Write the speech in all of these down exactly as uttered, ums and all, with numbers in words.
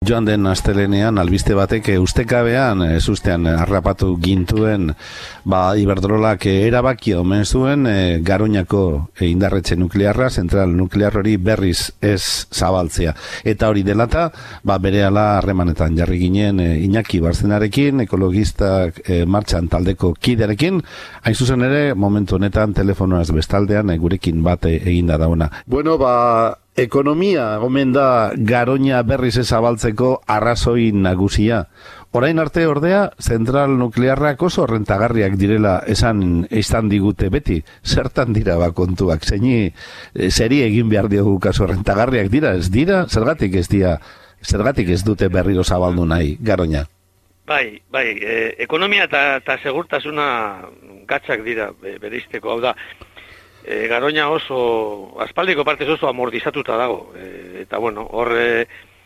Joan den astelenean albiste batek ustekabean ezustean harrapatu gintuen ba Iberdrolak erabaki omen zuen e, Garoñako e, indarretxe nuklearra, zentral nuklear hori berriz ez zabaltzea. Eta hori delata, ba berehala harremanetan jarri ginen e, Iñaki Barzenarekin, ekologistak e, martxan taldeko kiderekin, hain zuzen ere momentu honetan telefonoaz bestaldean e, gurekin bate eginda dauna. Bueno, ba ekonomia omen da Garoña berriz ez zabaltzeko arrazoi nagusia. Orain arte ordea, zentral nuklearrak oso rentagarriak direla esan izan digute beti. Zertan dira ba kontuak, zeini zeri egin behar diogu kaso rentagarriak dira, ez dira, zergatik ez dira, zergatik ez dute berriro zabaldu nahi Garoña. Bai, bai, e, ekonomia eta segurtasuna gatzak dira bereizteko, hau da, E, Garoña oso, aspaldiko partez oso amortizatuta dago, e, eta bueno, hor, e,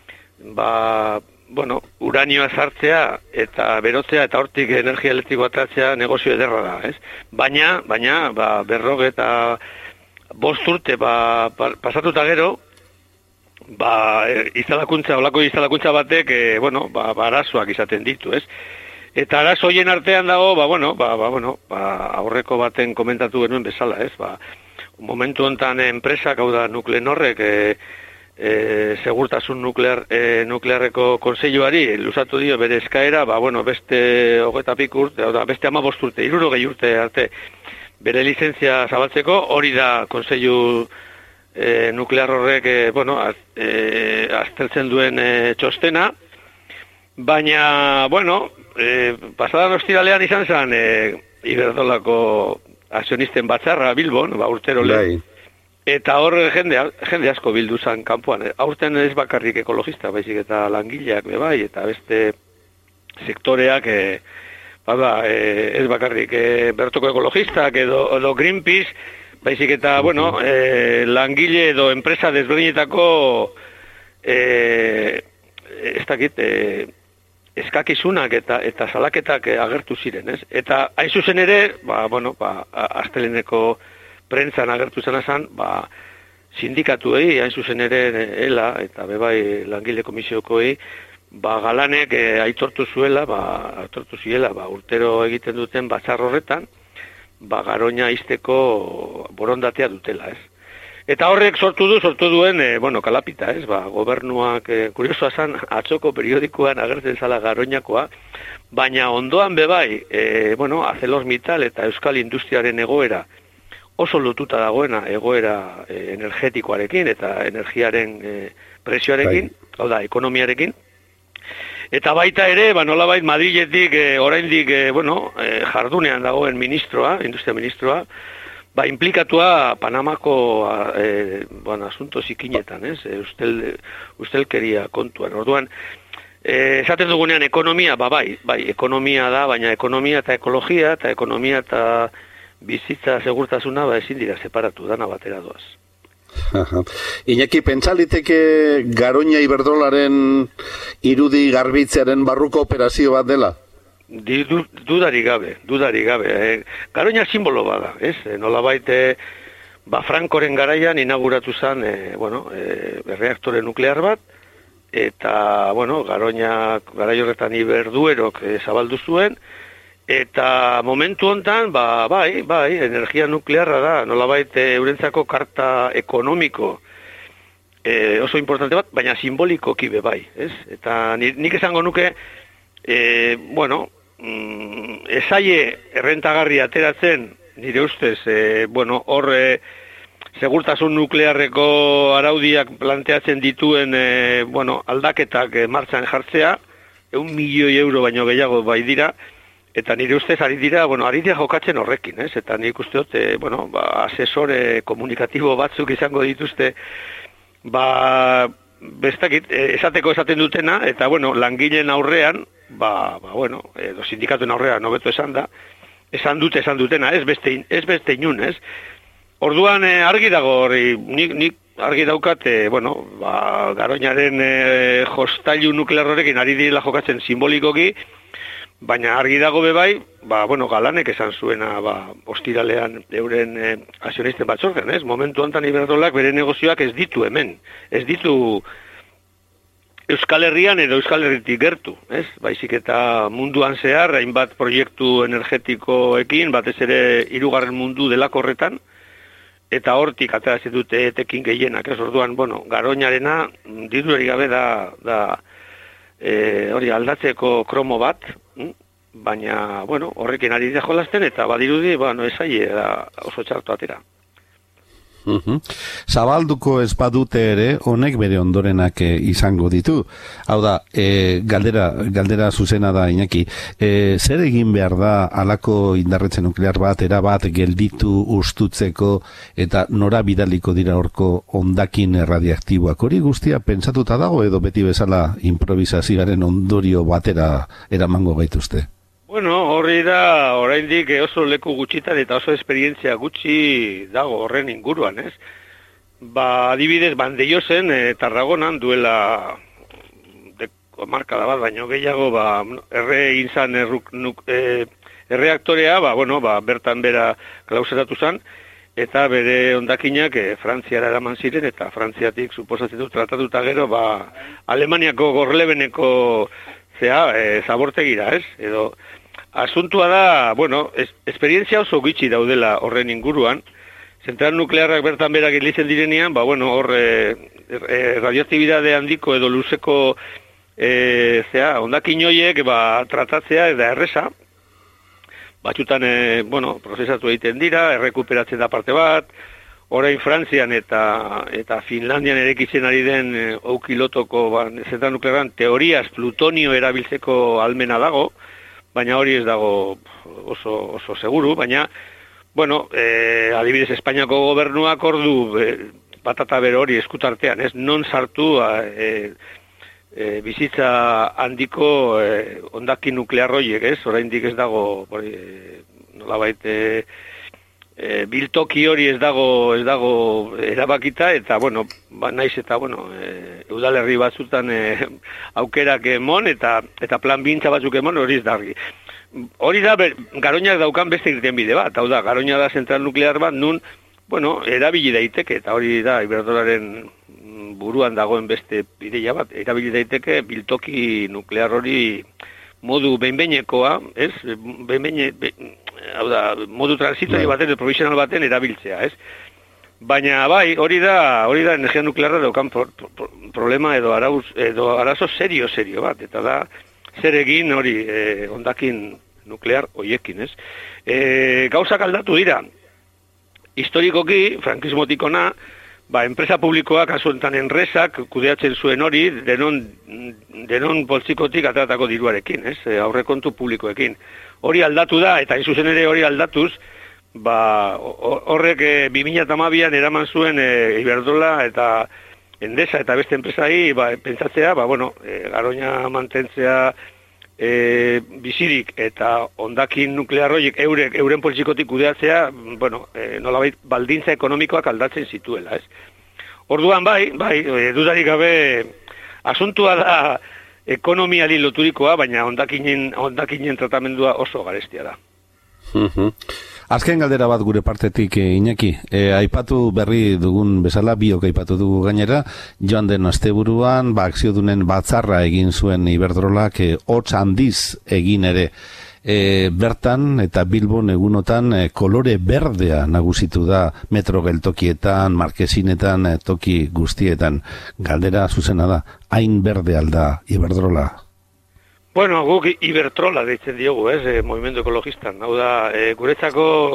ba, bueno, uranioa sartzea eta berotzea eta hortik energia elektrikoa atratzea negozio ederra da, ez? Baina, baina, ba, berrog eta bost urte, ba, pasatuta gero, ba, e, izalakuntza, olako izalakuntza batek, e, bueno, ba, ba, arazoak izaten ditu, ez? Eta arazo hoien artean dago, ba, bueno, ba, ba, bueno, ba, aurreko baten komentatu genuen bezala, ez? Ba, momentu honetan enpresak, hau da, Nuklenorrek, e, e, segurtasun nuklear, e, nuklearreko konseiluari, luzatu dio bere eskaera, ba, bueno, beste hogeta pik urte, hau da, beste amabost urte, hirurogei urte arte, bere lizentzia zabaltzeko, hori da konseilu e, nuklear horrek, e, bueno, az, e, aztertzen duen e, txostena, baina, bueno, e, pasadan ostiralean izan zen e, Iberdrolako akzionisten batzarra Bilbon, ba, urtero lehen. Eta hor jende, jende asko bildu zen kanpoan. Aurten ez bakarrik ekologista, baizik eta langileak bebai, eta beste sektoreak, e, bada, e, ez bakarrik e, bertoko ekologistak edo, edo Greenpeace, baizik eta, bueno, e, langile edo enpresa desberdinetako e, ez dakit, e, eskakizunak eta eta salaketak agertu ziren, ez? Eta hain zuzen ere, ba, bueno, ba, asteleneko prentzan agertu zena zan, ba, sindikatuei, hain zuzen ere, ela, eta bebai langile komisiokoei, ba, galanek e, aitortu zuela, ba, aitortu ziela, ba, urtero egiten duten batzar horretan, ba, Garoña ixteko borondatea dutela, ez? Eta horrek sortu du, sortu duen, e, bueno, kalapita, ez, ba, gobernuak, e, kuriosoa zan, atzoko periodikoan agertzen zala Garoñakoa, baina ondoan bebai, e, bueno, ArcelorMittal eta Euskal Industriaren egoera oso lotuta dagoena egoera e, energetikoarekin eta energiaren e, presioarekin, hau da, ekonomiarekin, eta baita ere, ba, nolabait Madriletik, e, oraindik, e, bueno, e, jardunean dagoen ministroa, industria ministroa, ba, implikatua Panamako e, bueno, asunto zikinetan, ez? E, ustel, ustelkeria kontuan. Orduan, e, esaten dugunean ekonomia, ba, bai, bai, ekonomia da, baina ekonomia eta ekologia, eta ekonomia eta bizitza segurtasuna, ba, ezin dira separatu, dana batera doaz. Iñaki, pentsaliteke Garoña Iberdrolaren irudi garbitzearen barruko operazio bat dela? Di, du, dudari gabe, dudari gabe. Eh, Garoña simbolo bada, ez? E, nolabait, e, ba, Frankoren garaian inauguratu zen, e, bueno, e, reaktore nuklear bat, eta, bueno, Garoña, garai horretan Iberduerok e, zabaldu zuen, eta momentu hontan, ba, bai, bai, energia nuklearra da, nolabait, e, eurentzako karta ekonomiko, e, oso importante bat, baina simbolikoki be bai, ez? Eta nik esango nuke, e, bueno, Mm, esaie errentagarri ateratzen, nire ustez, e, bueno, hor e, segurtasun nuklearreko araudiak planteatzen dituen e, bueno, aldaketak e, martxan jartzea, eun milioi euro baino gehiago bai dira, eta nire ustez ari dira, bueno, ari dira jokatzen horrekin, ez? Eta nik uste dut, e, bueno, ba, asesore komunikatibo batzuk izango dituzte, ba, bestakit, e, esateko esaten dutena, eta, bueno, langileen aurrean, ba, ba, bueno, edo sindikatuen aurrean nobeto esan da, esan dute, esan dutena, ez beste, ez beste inun, ez? Orduan e, argi dago, hori, nik, nik argi daukat, e, bueno, ba, Garoñaren e, jostailu nuklear horrekin ari direla jokatzen simbolikoki, baina argi dago bebai, ba, bueno, Galanek esan zuena, ba, ostiralean euren e, akzionisten batzordean, ez? Momentu honetan Iberdrolak bere negozioak ez ditu hemen, ez ditu Euskal Herrian edo Euskal Herritik gertu, ez? Baizik eta munduan zehar, hainbat proiektu energetikoekin, batez ere hirugarren mundu delako horretan, eta hortik ateratzen dute etekin gehienak, ez? Orduan, bueno, Garoñarena dirurik gabe da, da e, hori aldatzeko kromo bat, hm? Baina, bueno, horrekin ari da jolasten, eta badirudi, bueno, ez aie da oso txartu atera. Uhum. Zabalduko ez badute ere, honek bere ondorenak e, izango ditu. Hau da, e, galdera, galdera zuzena da, Iñaki, e, zer egin behar da halako indarretxe nuklear bat, erabat gelditu ustutzeko eta nora bidaliko dira horko hondakin radiaktiboak? Hori guztia pentsatuta dago edo beti bezala improvisazioaren ondorio batera eramango gaituzte? Bueno, horri da, oraindik oso leku gutxitan eta oso esperientzia gutxi dago horren inguruan, ez? Ba, adibidez, Bandeiozen, e, Tarragonan duela markada bat, baino gehiago, ba, erre inzan erruk, nuk, e, erreaktorea, ba, bueno, ba, bertan bera klauseratu zen, eta bere hondakinak e, Frantziara eraman ziren, eta Frantziatik suposatzen du tratatuta gero, ba, Alemaniako gorlebeneko zea, e, zabortegira, ez? Edo, asuntua da, bueno, es, esperientzia oso gitxi daudela horren inguruan, zentral nuklearrak bertan berak elitzen direnean, ba, bueno, hor e, e, radioaktibidade handiko edo luzeko e, zea, hondakin horiek, ba, tratatzea eta erresa, batxutan, e, bueno, prozesatu egiten dira, errekuperatzen da parte bat, orain Frantzian eta eta Finlandian erekitzen ari den e, oukilotoko ba, zentral nuklearan teoriaz plutonio erabiltzeko almena dago, baina hori ez dago oso, oso seguru, baina, bueno, e, adibidez Espainiako gobernuak ordu e, batata bero hori eskutartean, ez non sartu e, e, bizitza handiko e, hondakin nuklearroiek, ez, oraindik ez dago, hori, e, nolabait, e, e, biltoki hori ez dago ez dago erabakita, eta, bueno, ba, naiz eta, bueno, e, udalerri batzutan e, aukerak emon, eta eta plan bintza batzuk emon, hori ez dargi. Hori da, ber, Garoñak daukan beste irten bide bat, hau da, Garoña da zentral nuklear bat, nun, bueno, erabili daiteke, eta hori da, Iberdrolaren buruan dagoen beste ideia bat, erabili daiteke biltoki nuklear hori modu behinbeinekoa, ez? Behinbeine, be, hau da, modu transitori baten, provisional baten erabiltzea, ez? Baina bai, hori da, hori da energia nuklearra daukan pro, pro, problema edo arauz, edo arazo serio, serio bat, eta da, zer egin hori eh, hondakin nuklear hoiekin, ez? E, gauzak aldatu dira. Historikoki, frankismotik ona, ba, enpresa publikoak, kasu enten enresak, kudeatzen zuen hori, denon, denon poltsikotik ateratako diruarekin, ez? E, aurrekontu publikoekin. Hori aldatu da, eta hain zuzen ere hori aldatuz, ba, horrek e, bi mila hamabian eraman zuen e, Iberdrola eta Endesa eta beste enpresai, ba, pentsatzea, ba, bueno, e, Garoña mantentzea e, bizirik eta hondakin nuklearroiek eurek, euren poltsikotik kudeatzea, bueno, e, nolabait baldintza ekonomikoak aldatzen zituela, ez? Orduan, bai, bai, e, dudarik gabe, asuntua da ekonomiali loturikoa, baina hondakinen, hondakinen tratamendua oso garestia da. Mhm. Azken galdera bat gure partetik, e, Iñaki. E, aipatu berri dugun bezala, biok aipatu dugu gainera, joan den asteburuan, ba, akziodunen batzarra egin zuen Iberdrolak, e, hots handiz egin ere. E, bertan eta Bilbon egunotan e, kolore berdea nagusitu da metro geltokietan, markesinetan, e, toki guztietan. Galdera zuzena da, hain berde alda Iberdrola? Bueno, guk Iberdrola deitzen diogu, ez, e, movimendu ekologistan. Hau da, e, guretzako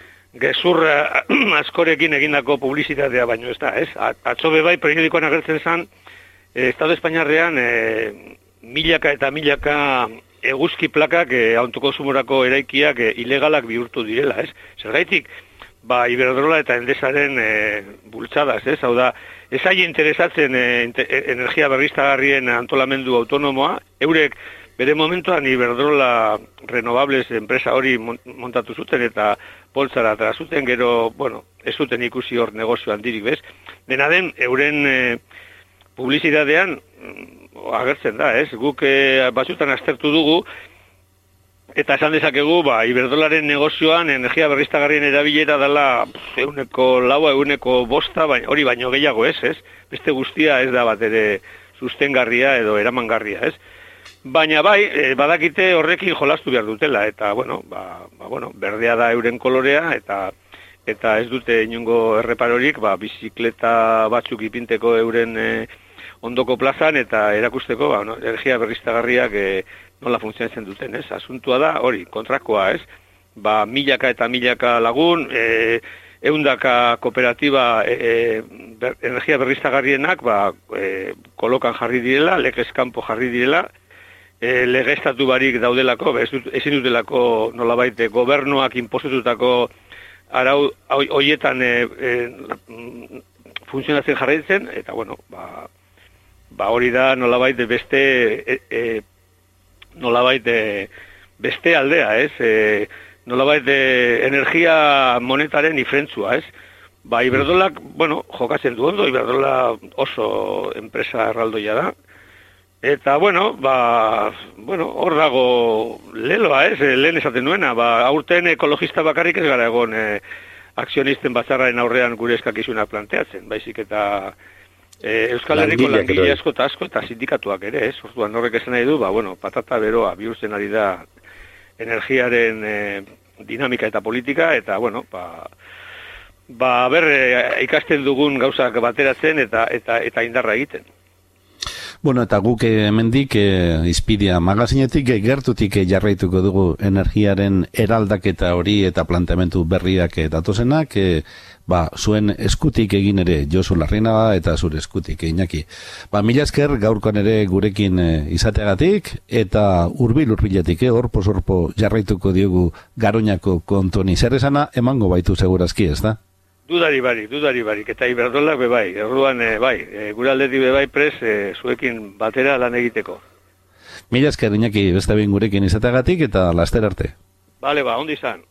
gezurra askorekin egindako publizitatea baino ez da, ez? Atzo bebai periodikoan agertzen zen, e, Estado Espainiarrean e, milaka eta milaka eguzki plakak e, autokonsumorako eraikiak e, ilegalak bihurtu direla, ez? Zergaitik, ba, Iberdrola eta Endesaren e, bultzadas, ez? Hau da, ez ahi interesatzen e, energia berriztagarrien antolamendu autonomoa, eurek bere momentuan Iberdrola Renovables enpresa hori montatu zuten eta poltsara atera zuten, gero, bueno, ez zuten ikusi hor negozio handirik, bez? Dena den, euren e, publizitatean agertzen da, ez? Guk e, batzutan aztertu dugu, eta esan dezakegu, ba, Iberdrolaren negozioan energia berriztagarrien erabilera dela euneko laua, euneko bosta, baina, hori baino gehiago ez, ez? Beste guztia ez da bat ere sustengarria edo eramangarria, ez? Baina bai, e, badakite horrekin jolastu behar dutela, eta, bueno, ba, ba, bueno, berdea da euren kolorea, eta eta ez dute inongo erreparorik, ba, bizikleta batzuk ipinteko euren e, ondoko plazan, eta erakusteko, ba, no, energia berriztagarriak e, nola funtzionatzen duten, ez? Asuntua da, hori, kontrakoa, ez? Ba, milaka eta milaka lagun, e, eundaka kooperatiba e, ber, energia berriztagarrienak, ba, e, kolokan jarri direla, legez kanpo jarri direla, e, legeztatu barik daudelako, ez dut, ezin dutelako nolabait gobernuak inpositutako arau hoietan e, e, funtzionatzen jarraitzen, eta bueno, ba, ba hori da nolabait beste e, e, nolabait e, beste aldea, ez? E, nolabait e, energia monetaren ifrentzua, ez? Ba, Iberdrolak, bueno, jokatzen du ondo, Iberdrola oso enpresa erraldoia da, eta, bueno, ba, bueno, hor dago leloa, ez, lehen esaten nuena, ba, aurten ekologista bakarrik ez gara egon e, akzionisten batzarraren aurrean gure eskakizunak planteatzen, baizik eta e, Euskal Herriko langile asko eta asko eta sindikatuak ere, ez, orduan horrek esan nahi du, ba, bueno, patata beroa bihurtzen ari da energiaren e, dinamika eta politika, eta, bueno, ba, ba ber, e, ikasten dugun gauzak bateratzen eta eta eta indarra egiten. Bueno, eta guk hemendik e, Izpiria magazinetik e, gertutik e, jarraituko dugu energiaren eraldaketa hori eta planteamendu berriak e, datozenak, e, ba, zuen eskutik egin ere Josu Larrinaga eta zure eskutik Iñaki. Ba, mila esker gaurkoan ere gurekin e, izateagatik eta hurbil hurbiletik, e, orpo sorpo jarraituko diogu Garoñako kontoni. Zer esana emango baitu segurazki, ez da? Dudari barik, dudari barik, eta Iberdrolak bebai, erruan e, bai, e, gure aldetik bebai pres, e, zuekin batera lan egiteko. Mila esker Iñaki beste behin gurekin izateagatik eta laster arte. Bale, ba, ondi izan.